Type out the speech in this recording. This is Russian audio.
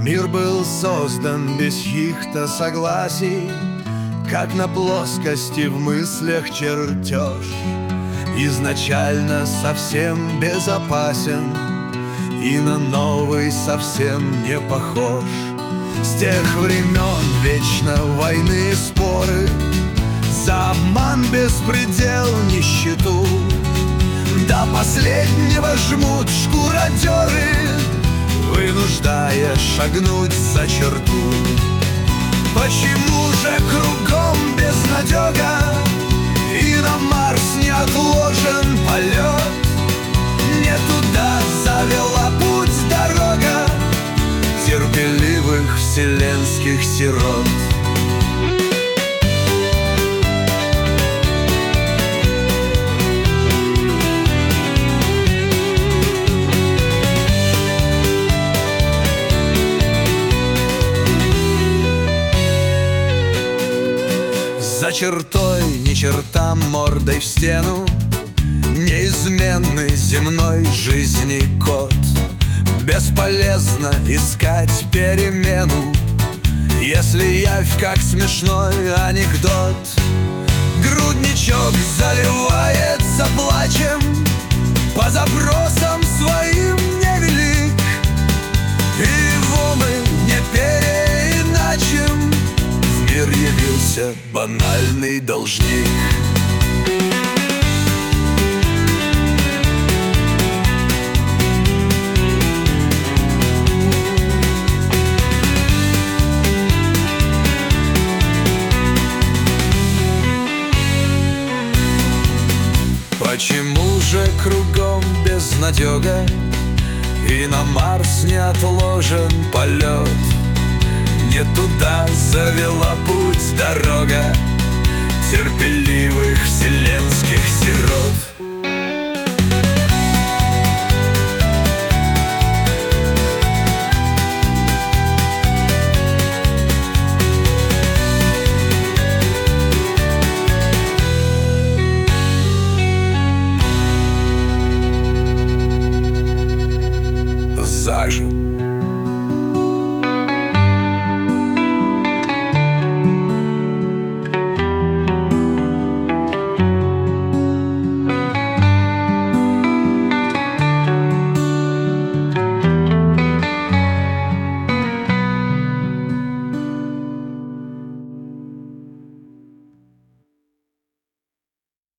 Мир был создан без чьих-то согласий, как на плоскости в мыслях чертеж. Изначально совсем безопасен и на новый совсем не похож. С тех времен вечно войны и споры, за обман, беспредел, нищету. До последнего жмут шкуродеры, вынуждая шагнуть за черту. Почему же кругом безнадега, и на Марс не отложен полет? Не туда завела путь дорога терпеливых вселенских сирот. За чертой ни черта мордой в стену, неизменный земной жизни код. Бесполезно искать перемену, если явь как смешной анекдот. Грудничок заливается плачем, по запросам своим невелик, и его мы не переиначим. В мир явился банальный должник. Почему же кругом безнадега, и на Марс не отложен полет? Не туда завела путь дорога терпеливых всех